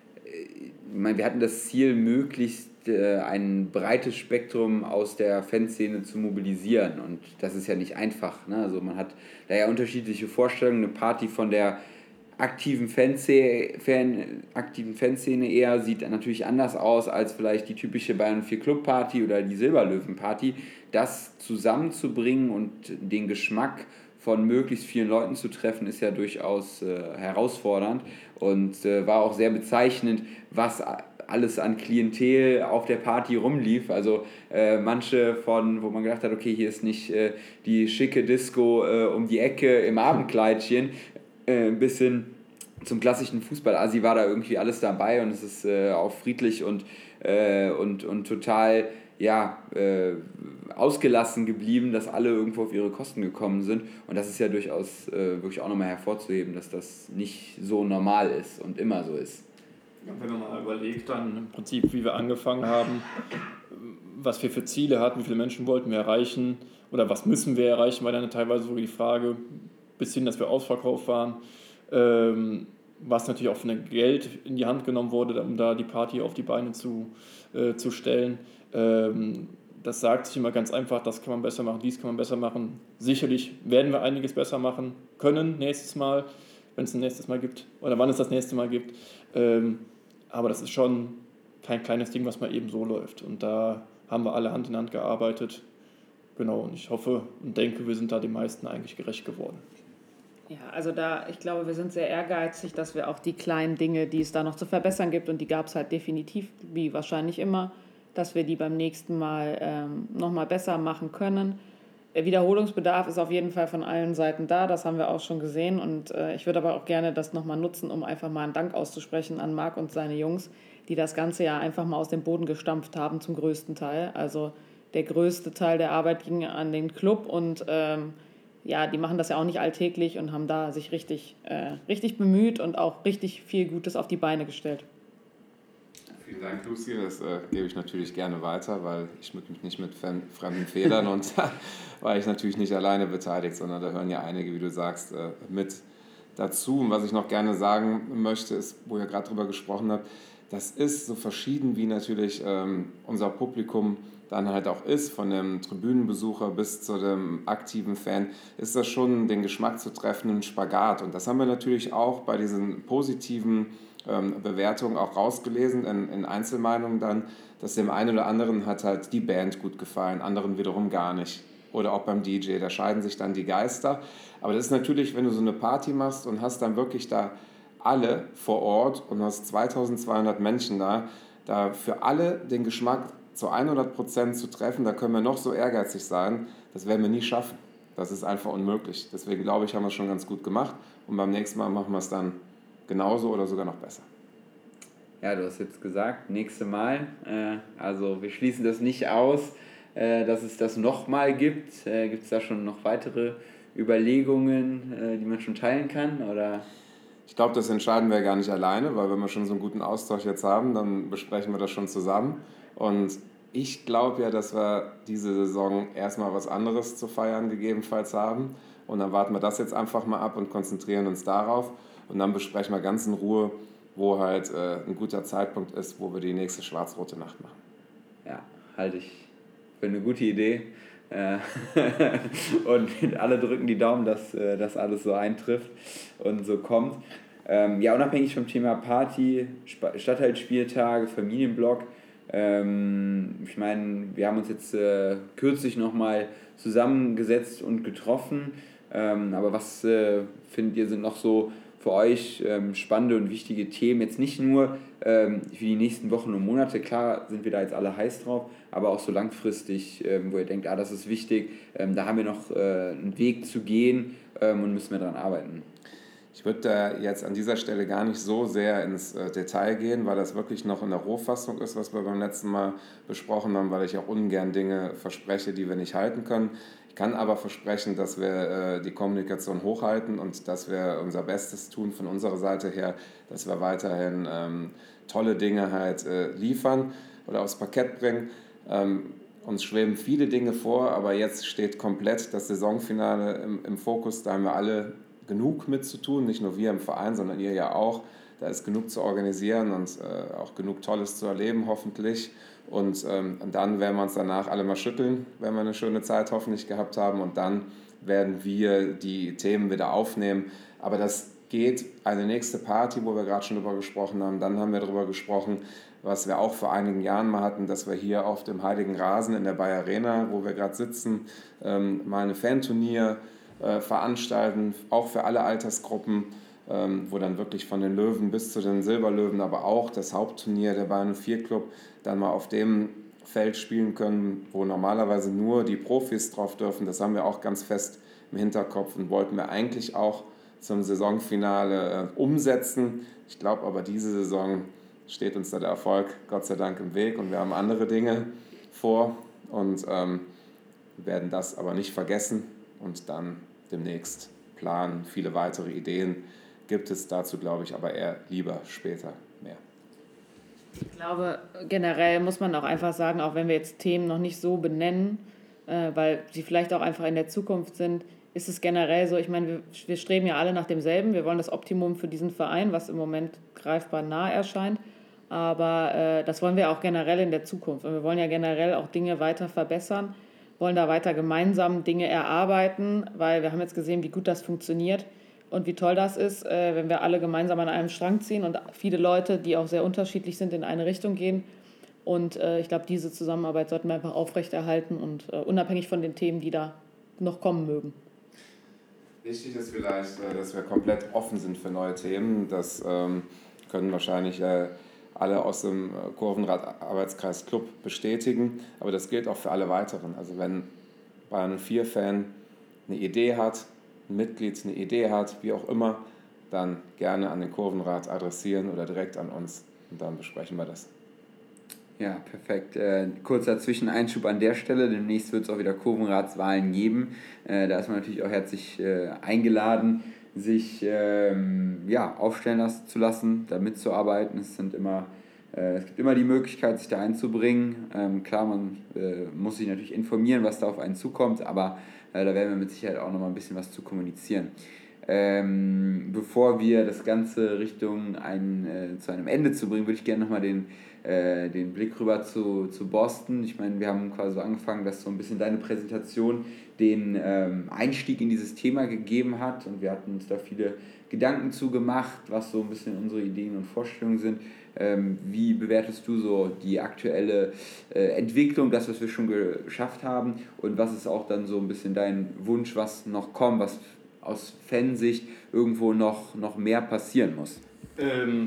ich meine, wir hatten das Ziel, möglichst ein breites Spektrum aus der Fanszene zu mobilisieren und das ist ja nicht einfach, ne? Also man hat da ja unterschiedliche Vorstellungen. Eine Party von der aktiven Fanszene, Fan, aktiven Fanszene eher sieht natürlich anders aus als vielleicht die typische Bayern vier Club Party oder die Silberlöwen Party. Das zusammenzubringen und den Geschmack von möglichst vielen Leuten zu treffen, ist ja durchaus äh, herausfordernd und äh, war auch sehr bezeichnend, was alles an Klientel auf der Party rumlief. Also äh, manche von, wo man gedacht hat, okay, hier ist nicht äh, die schicke Disco äh, um die Ecke im Abendkleidchen, äh, ein bisschen zum klassischen Fußball-Asi war da irgendwie alles dabei und es ist äh, auch friedlich und, äh, und, und total ja, äh, ausgelassen geblieben, dass alle irgendwo auf ihre Kosten gekommen sind und das ist ja durchaus äh, wirklich auch nochmal hervorzuheben, dass das nicht so normal ist und immer so ist. Wenn man mal überlegt, dann im Prinzip, wie wir angefangen haben, was wir für Ziele hatten, wie viele Menschen wollten wir erreichen oder was müssen wir erreichen, war dann teilweise so die Frage, bis hin, dass wir ausverkauft waren, ähm, was natürlich auch von dem Geld in die Hand genommen wurde, um da die Party auf die Beine zu, äh, zu stellen. Ähm, das sagt sich immer ganz einfach, das kann man besser machen, dies kann man besser machen. Sicherlich werden wir einiges besser machen können nächstes Mal, wenn es ein nächstes Mal gibt oder wann es das nächste Mal gibt. Ähm, aber das ist schon kein kleines Ding, was mal eben so läuft. Und da haben wir alle Hand in Hand gearbeitet. Genau, und ich hoffe und denke, wir sind da den meisten eigentlich gerecht geworden. Ja, also da, ich glaube, wir sind sehr ehrgeizig, dass wir auch die kleinen Dinge, die es da noch zu verbessern gibt, und die gab es halt definitiv, wie wahrscheinlich immer, dass wir die beim nächsten Mal ähm, nochmal besser machen können. Der Wiederholungsbedarf ist auf jeden Fall von allen Seiten da, das haben wir auch schon gesehen und äh, ich würde aber auch gerne das nochmal nutzen, um einfach mal einen Dank auszusprechen an Marc und seine Jungs, die das Ganze ja einfach mal aus dem Boden gestampft haben zum größten Teil. Also der größte Teil der Arbeit ging an den Club und ähm, ja, die machen das ja auch nicht alltäglich und haben da sich richtig, äh, richtig bemüht und auch richtig viel Gutes auf die Beine gestellt. Vielen Dank, Lucy. Das äh, gebe ich natürlich gerne weiter, weil ich schmücke mich nicht mit fremden Federn und da war ich natürlich nicht alleine beteiligt, sondern da hören ja einige, wie du sagst, äh, mit dazu. Und was ich noch gerne sagen möchte, ist, wo ihr gerade drüber gesprochen habt, das ist so verschieden, wie natürlich ähm, unser Publikum dann halt auch ist, von dem Tribünenbesucher bis zu dem aktiven Fan, ist das schon den Geschmack zu treffen, ein Spagat. Und das haben wir natürlich auch bei diesen positiven ähm, Bewertungen auch rausgelesen, in, in Einzelmeinungen dann, dass dem einen oder anderen hat halt die Band gut gefallen, anderen wiederum gar nicht. Oder auch beim D J, da scheiden sich dann die Geister. Aber das ist natürlich, wenn du so eine Party machst und hast dann wirklich da alle vor Ort und hast zweitausendzweihundert Menschen da, da für alle den Geschmack zu hundert Prozent zu treffen, da können wir noch so ehrgeizig sein, das werden wir nie schaffen. Das ist einfach unmöglich. Deswegen glaube ich, haben wir es schon ganz gut gemacht und beim nächsten Mal machen wir es dann genauso oder sogar noch besser. Ja, du hast jetzt gesagt, nächste Mal. Äh, also wir schließen das nicht aus, äh, dass es das nochmal gibt. Äh, gibt es da schon noch weitere Überlegungen, äh, die man schon teilen kann? Oder? Ich glaube, das entscheiden wir gar nicht alleine, weil wenn wir schon so einen guten Austausch jetzt haben, dann besprechen wir das schon zusammen. Und ich glaube ja, dass wir diese Saison erstmal was anderes zu feiern gegebenenfalls haben. Und dann warten wir das jetzt einfach mal ab und konzentrieren uns darauf. Und dann besprechen wir ganz in Ruhe, wo halt äh, ein guter Zeitpunkt ist, wo wir die nächste schwarz-rote Nacht machen. Ja, halte ich für eine gute Idee. Und alle drücken die Daumen, dass das alles so eintrifft und so kommt. Ähm, ja, unabhängig vom Thema Party, Stadtteilspieltage, Familienblock. Ähm, ich meine, wir haben uns jetzt äh, kürzlich nochmal zusammengesetzt und getroffen. Ähm, aber was äh, findet ihr sind noch so für euch ähm, spannende und wichtige Themen? Jetzt nicht nur ähm, für die nächsten Wochen und Monate, klar sind wir da jetzt alle heiß drauf, aber auch so langfristig, ähm, wo ihr denkt, ah, das ist wichtig, ähm, da haben wir noch äh, einen Weg zu gehen ähm, und müssen wir daran arbeiten. Ich würde da jetzt an dieser Stelle gar nicht so sehr ins äh, Detail gehen, weil das wirklich noch in der Rohfassung ist, was wir beim letzten Mal besprochen haben, weil ich auch ungern Dinge verspreche, die wir nicht halten können. Ich kann aber versprechen, dass wir äh, die Kommunikation hochhalten und dass wir unser Bestes tun von unserer Seite her, dass wir weiterhin ähm, tolle Dinge halt äh, liefern oder aufs Parkett bringen. Ähm, uns schweben viele Dinge vor, aber jetzt steht komplett das Saisonfinale im, im Fokus. Da haben wir alle genug mit zu tun, nicht nur wir im Verein, sondern ihr ja auch. Da ist genug zu organisieren und äh, auch genug Tolles zu erleben, hoffentlich. Und, ähm, und dann werden wir uns danach alle mal schütteln, wenn wir eine schöne Zeit hoffentlich gehabt haben. Und dann werden wir die Themen wieder aufnehmen. Aber das geht, eine nächste Party, wo wir gerade schon drüber gesprochen haben. Dann haben wir darüber gesprochen, was wir auch vor einigen Jahren mal hatten, dass wir hier auf dem Heiligen Rasen in der Bayer Arena, wo wir gerade sitzen, ähm, mal eine Fanturnier äh, veranstalten, auch für alle Altersgruppen, ähm, wo dann wirklich von den Löwen bis zu den Silberlöwen, aber auch das Hauptturnier der Bayern null vier Club dann mal auf dem Feld spielen können, wo normalerweise nur die Profis drauf dürfen. Das haben wir auch ganz fest im Hinterkopf und wollten wir eigentlich auch zum Saisonfinale äh, umsetzen. Ich glaube aber, diese Saison steht uns da der Erfolg Gott sei Dank im Weg und wir haben andere Dinge vor und ähm, werden das aber nicht vergessen und dann demnächst planen. Viele weitere Ideen gibt es dazu, glaube ich, aber eher lieber später mehr. Ich glaube, generell muss man auch einfach sagen, auch wenn wir jetzt Themen noch nicht so benennen, äh, weil sie vielleicht auch einfach in der Zukunft sind, ist es generell so, ich meine, wir, wir streben ja alle nach demselben, wir wollen das Optimum für diesen Verein, was im Moment greifbar nah erscheint, aber äh, das wollen wir auch generell in der Zukunft und wir wollen ja generell auch Dinge weiter verbessern, wollen da weiter gemeinsam Dinge erarbeiten, weil wir haben jetzt gesehen, wie gut das funktioniert und wie toll das ist, äh, wenn wir alle gemeinsam an einem Strang ziehen und viele Leute, die auch sehr unterschiedlich sind, in eine Richtung gehen. Und äh, ich glaube, diese Zusammenarbeit sollten wir einfach aufrechterhalten und äh, unabhängig von den Themen, die da noch kommen mögen. Wichtig ist vielleicht, dass wir komplett offen sind für neue Themen. Das ähm, können wahrscheinlich äh, alle aus dem Kurvenrad-Arbeitskreis Club bestätigen. Aber das gilt auch für alle weiteren. Also wenn Bayern null vier Fan eine Idee hat, ein Mitglied eine Idee hat, wie auch immer, dann gerne an den Kurvenrat adressieren oder direkt an uns und dann besprechen wir das. Ja, perfekt. Äh, kurzer Zwischeneinschub an der Stelle. Demnächst wird es auch wieder Kurvenratswahlen geben. Äh, da ist man natürlich auch herzlich äh, eingeladen, sich ähm, ja, aufstellen lassen, zu lassen, da mitzuarbeiten. Es, sind immer, äh, es gibt immer die Möglichkeit, sich da einzubringen. Ähm, klar, man äh, muss sich natürlich informieren, was da auf einen zukommt, aber äh, da werden wir mit Sicherheit auch noch mal ein bisschen was zu kommunizieren. Ähm, bevor wir das Ganze Richtung ein, äh, zu einem Ende zu bringen, würde ich gerne nochmal den, äh, den Blick rüber zu, zu Boston. Ich meine, wir haben quasi so angefangen, dass so ein bisschen deine Präsentation den ähm, Einstieg in dieses Thema gegeben hat und wir hatten uns da viele Gedanken zu gemacht, was so ein bisschen unsere Ideen und Vorstellungen sind. Ähm, wie bewertest du so die aktuelle äh, Entwicklung, das, was wir schon geschafft haben und was ist auch dann so ein bisschen dein Wunsch, was noch kommt, was aus Fansicht irgendwo noch, noch mehr passieren muss? Ähm,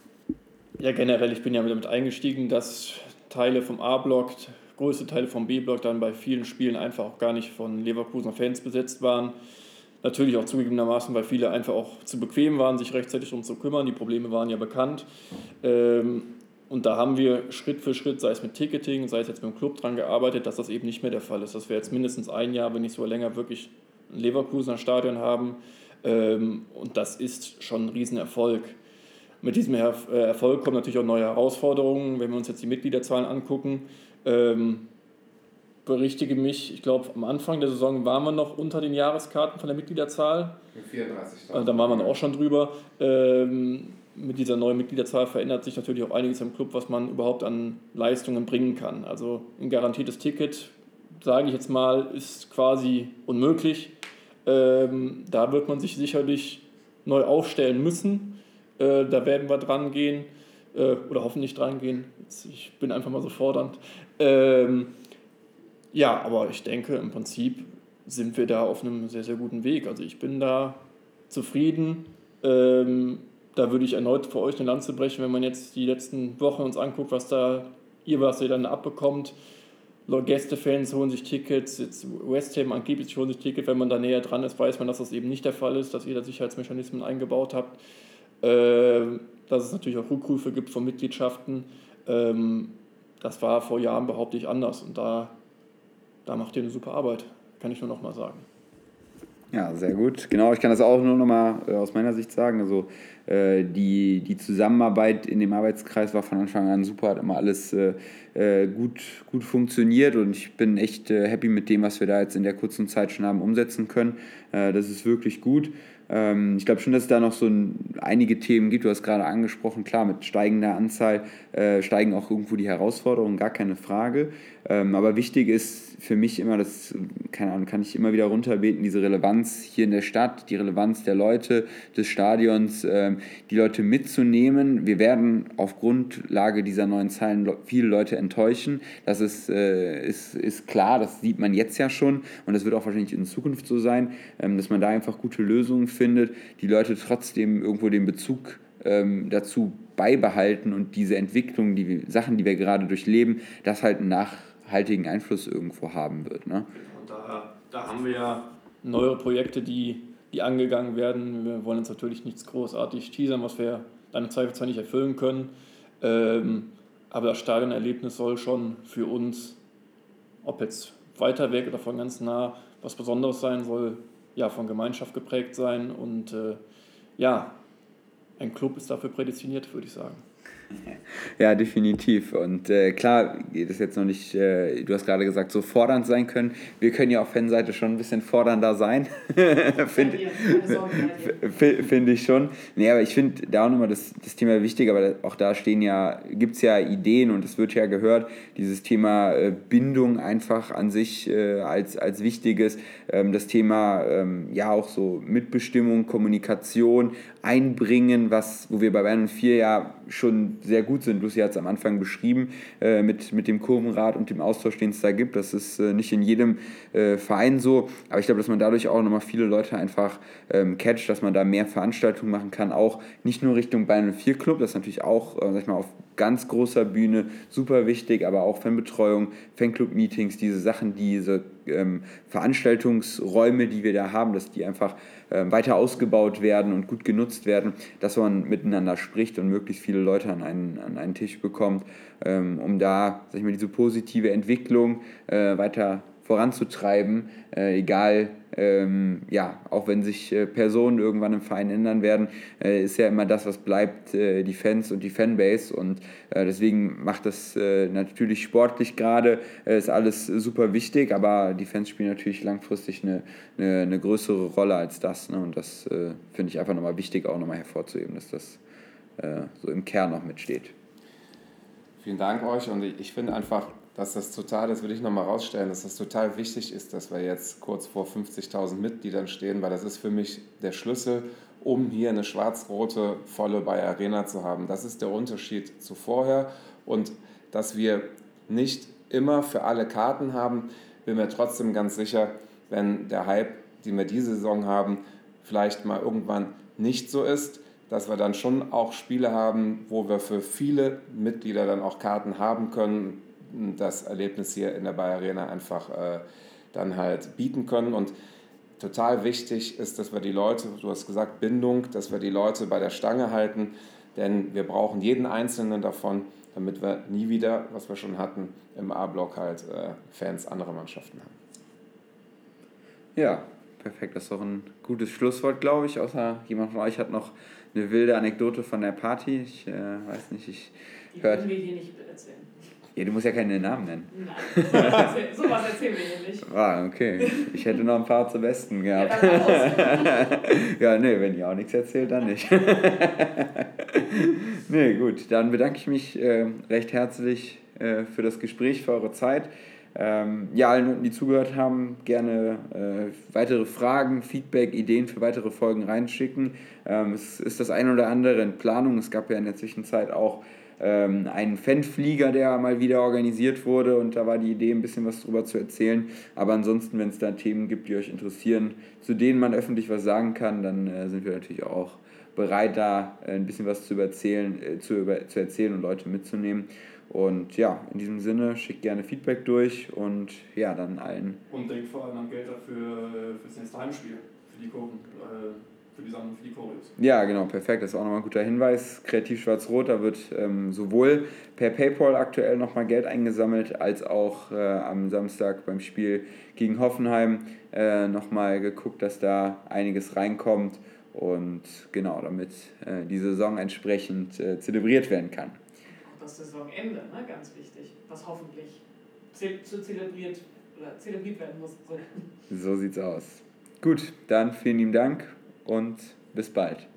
ja, generell, ich bin ja damit eingestiegen, dass Teile vom A-Block, größte Teile vom B-Block dann bei vielen Spielen einfach auch gar nicht von Leverkusener Fans besetzt waren. Natürlich auch zugegebenermaßen, weil viele einfach auch zu bequem waren, sich rechtzeitig darum zu kümmern. Die Probleme waren ja bekannt. Ähm, und da haben wir Schritt für Schritt, sei es mit Ticketing, sei es jetzt mit dem Club, dran gearbeitet, dass das eben nicht mehr der Fall ist. Dass wir jetzt mindestens ein Jahr, wenn nicht sogar länger, wirklich ein Leverkusener Stadion haben, Ähm, und das ist schon ein Riesenerfolg. Mit diesem Erf- äh, Erfolg kommen natürlich auch neue Herausforderungen. Wenn wir uns jetzt die Mitgliederzahlen angucken, ähm, berichtige mich, ich glaube, am Anfang der Saison waren wir noch unter den Jahreskarten von der Mitgliederzahl. vierunddreißigtausend. Also da waren wir auch schon drüber. Ähm, mit dieser neuen Mitgliederzahl verändert sich natürlich auch einiges im Club, was man überhaupt an Leistungen bringen kann. Also ein garantiertes Ticket, sage ich jetzt mal, ist quasi unmöglich. Ähm, da wird man sich sicherlich neu aufstellen müssen. Äh, da werden wir dran gehen äh, oder hoffentlich dran gehen. Ich bin einfach mal so fordernd. Ähm, Ja, aber ich denke, im Prinzip sind wir da auf einem sehr, sehr guten Weg. Also ich bin da zufrieden. Ähm, da würde ich erneut für euch eine Lanze brechen, wenn man jetzt die letzten Wochen uns anguckt, was da ihr, was ihr dann abbekommt. Gästefans holen sich Tickets, jetzt West Ham angeblich holen sich Tickets. Wenn man da näher dran ist, weiß man, dass das eben nicht der Fall ist, dass ihr da Sicherheitsmechanismen eingebaut habt. Ähm, dass es natürlich auch Rückrufe gibt von Mitgliedschaften. Ähm, das war vor Jahren, behaupte ich, anders. Und da Da macht ihr eine super Arbeit, kann ich nur noch mal sagen. Ja, sehr gut. Genau, ich kann das auch nur noch mal äh, aus meiner Sicht sagen. Also äh, die, die Zusammenarbeit in dem Arbeitskreis war von Anfang an super, hat immer alles äh, äh, gut, gut funktioniert und ich bin echt äh, happy mit dem, was wir da jetzt in der kurzen Zeit schon haben umsetzen können. Äh, das ist wirklich gut. Ähm, ich glaube schon, dass es da noch so ein, einige Themen gibt. Du hast gerade angesprochen, klar, mit steigender Anzahl äh, steigen auch irgendwo die Herausforderungen, gar keine Frage. Ähm, aber wichtig ist für mich immer, das keine Ahnung, kann ich immer wieder runterbeten, diese Relevanz hier in der Stadt, die Relevanz der Leute, des Stadions, ähm, die Leute mitzunehmen. Wir werden auf Grundlage dieser neuen Zahlen viele Leute enttäuschen. Das ist, äh, ist, ist klar, das sieht man jetzt ja schon und das wird auch wahrscheinlich in Zukunft so sein, ähm, dass man da einfach gute Lösungen findet, die Leute trotzdem irgendwo den Bezug ähm, dazu beibehalten und diese Entwicklung, die Sachen, die wir gerade durchleben, das halt einen nachhaltigen Einfluss irgendwo haben wird. Ne? Und da, da haben wir ja neue Projekte, die, die angegangen werden. Wir wollen jetzt natürlich nichts großartig teasern, was wir dann im Zweifelsfall nicht erfüllen können. Ähm, aber das Stadionerlebnis soll schon für uns, ob jetzt weiter weg oder von ganz nah, was Besonderes sein, soll ja von Gemeinschaft geprägt sein. Und äh, ja, ein Club ist dafür prädestiniert, würde ich sagen. Ja, definitiv. Und äh, klar, geht es jetzt noch nicht, äh, du hast gerade gesagt, so fordernd sein können. Wir können ja auf Fanseite schon ein bisschen fordernder sein. Finde find ich schon. Nee, aber ich finde da auch nochmal das, das Thema wichtig, aber auch da stehen ja, gibt es ja Ideen und es wird ja gehört, dieses Thema äh, Bindung einfach an sich äh, als, als wichtiges, ähm, das Thema ähm, ja auch so Mitbestimmung, Kommunikation, einbringen, was, wo wir bei Bayern vier ja schon sehr gut sind. Lucy hat es am Anfang beschrieben, äh, mit, mit dem Kurvenrad und dem Austausch, den es da gibt. Das ist äh, nicht in jedem äh, Verein so, aber ich glaube, dass man dadurch auch nochmal viele Leute einfach ähm, catcht, dass man da mehr Veranstaltungen machen kann, auch nicht nur Richtung Bayern vier Club, das ist natürlich auch, äh, sag ich mal, auf ganz großer Bühne super wichtig, aber auch Fanbetreuung, Fanclub-Meetings, diese Sachen, diese ähm, Veranstaltungsräume, die wir da haben, dass die einfach ähm, weiter ausgebaut werden und gut genutzt werden, dass man miteinander spricht und möglichst viele Leute an einen, an einen Tisch bekommt, ähm, um da, sag ich mal, diese positive Entwicklung äh, weiter voranzutreiben, äh, egal, ähm, ja, auch wenn sich äh, Personen irgendwann im Verein ändern werden, äh, ist ja immer das, was bleibt, äh, die Fans und die Fanbase und äh, deswegen macht das äh, natürlich sportlich gerade, äh, ist alles super wichtig, aber die Fans spielen natürlich langfristig eine, eine, eine größere Rolle als das, ne? Und das äh, finde ich einfach nochmal wichtig, auch nochmal hervorzuheben, dass das äh, so im Kern noch mitsteht. Vielen Dank euch und ich finde einfach, dass das total, das will ich nochmal rausstellen, dass das total wichtig ist, dass wir jetzt kurz vor fünfzigtausend Mitgliedern stehen, weil das ist für mich der Schlüssel, um hier eine schwarz-rote volle Bayer Arena zu haben. Das ist der Unterschied zu vorher und dass wir nicht immer für alle Karten haben, bin mir trotzdem ganz sicher, wenn der Hype, den wir diese Saison haben, vielleicht mal irgendwann nicht so ist, dass wir dann schon auch Spiele haben, wo wir für viele Mitglieder dann auch Karten haben können, das Erlebnis hier in der Bayer Arena einfach äh, dann halt bieten können. Und total wichtig ist, dass wir die Leute, du hast gesagt Bindung, dass wir die Leute bei der Stange halten, denn wir brauchen jeden Einzelnen davon, damit wir nie wieder, was wir schon hatten, im A-Block halt äh, Fans anderer Mannschaften haben. Ja, perfekt. Das ist doch ein gutes Schlusswort, glaube ich. Außer jemand von euch hat noch eine wilde Anekdote von der Party. Ich äh, weiß nicht, ich Die hört. können wir hier nicht erzählen. Ja, du musst ja keine Namen nennen. Nein, sowas erzählen, sowas erzählen wir hier nicht. Ah, okay. Ich hätte noch ein paar zu Besten gehabt. Ja, dann Ja, nee, wenn ihr auch nichts erzählt, dann nicht. Nee, gut. Dann bedanke ich mich äh, recht herzlich äh, für das Gespräch, für eure Zeit. Ähm, ja, allen, die zugehört haben, gerne äh, weitere Fragen, Feedback, Ideen für weitere Folgen reinschicken. Ähm, es ist das ein oder andere in Planung. Es gab ja in der Zwischenzeit auch ähm, einen Fanflieger, der mal wieder organisiert wurde, und da war die Idee, ein bisschen was drüber zu erzählen. Aber ansonsten, wenn es da Themen gibt, die euch interessieren, zu denen man öffentlich was sagen kann, dann äh, sind wir natürlich auch bereit, da äh, ein bisschen was zu, erzählen, äh, zu, über, zu erzählen und Leute mitzunehmen. Und ja, in diesem Sinne, schickt gerne Feedback durch und ja, dann allen. Und denkt vor allem an Geld dafür fürs nächste Heimspiel, für die Kurven, äh, für die Sammlung, für die Choreos. Ja, genau, perfekt. Das ist auch nochmal ein guter Hinweis. Kreativ Schwarz-Rot, da wird ähm, sowohl per PayPal aktuell nochmal Geld eingesammelt, als auch äh, am Samstag beim Spiel gegen Hoffenheim äh, nochmal geguckt, dass da einiges reinkommt und genau, damit äh, die Saison entsprechend äh, zelebriert werden kann. Das Saisonende, ne? Ganz wichtig, was hoffentlich ze- zu zelebriert, oder zelebriert werden muss. So. So sieht's aus. Gut, dann vielen lieben Dank und bis bald.